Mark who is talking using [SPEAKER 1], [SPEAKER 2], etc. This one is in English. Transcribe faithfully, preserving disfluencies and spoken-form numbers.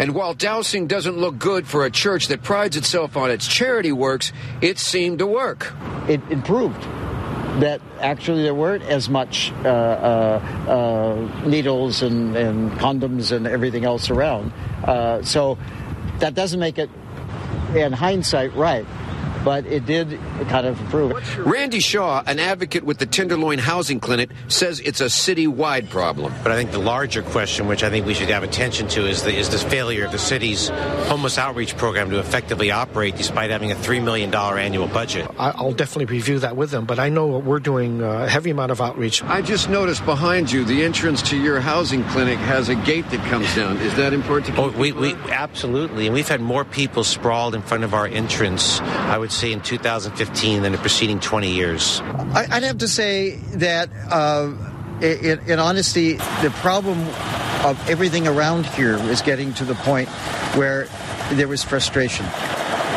[SPEAKER 1] And while dousing doesn't look good for a church that prides itself on its charity works, it seemed to work.
[SPEAKER 2] It improved that actually there weren't as much uh, uh, uh, needles and, and condoms and everything else around. Uh, so that doesn't make it, in hindsight, right. But it did kind of improve.
[SPEAKER 1] Randy Shaw, an advocate with the Tenderloin Housing Clinic, says it's a city-wide problem.
[SPEAKER 3] But I think the larger question, which I think we should have attention to, is the, is the failure of the city's homeless outreach program to effectively operate despite having a three million dollars annual budget.
[SPEAKER 4] I'll definitely review that with them, but I know we're doing a heavy amount of outreach.
[SPEAKER 1] I just noticed behind you, the entrance to your housing clinic has a gate that comes down. Is that important to
[SPEAKER 3] oh, we, we Absolutely. And we've had more people sprawled in front of our entrance, I would say, in two thousand fifteen than the preceding twenty years.
[SPEAKER 2] I'd have to say that, uh, in, in honesty, the problem of everything around here is getting to the point where there was frustration.